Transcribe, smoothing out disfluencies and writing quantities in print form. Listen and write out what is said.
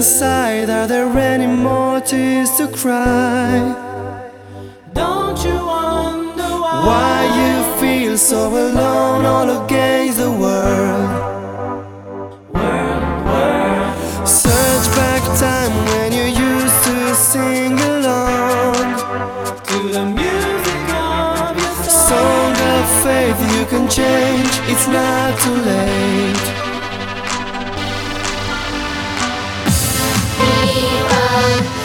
inside, are there any more tears to cry? Don't you wonder Why you feel so alone all against the world? Search back time when you used to sing along to the music of your song of faith. You can change, it's not too late. We run.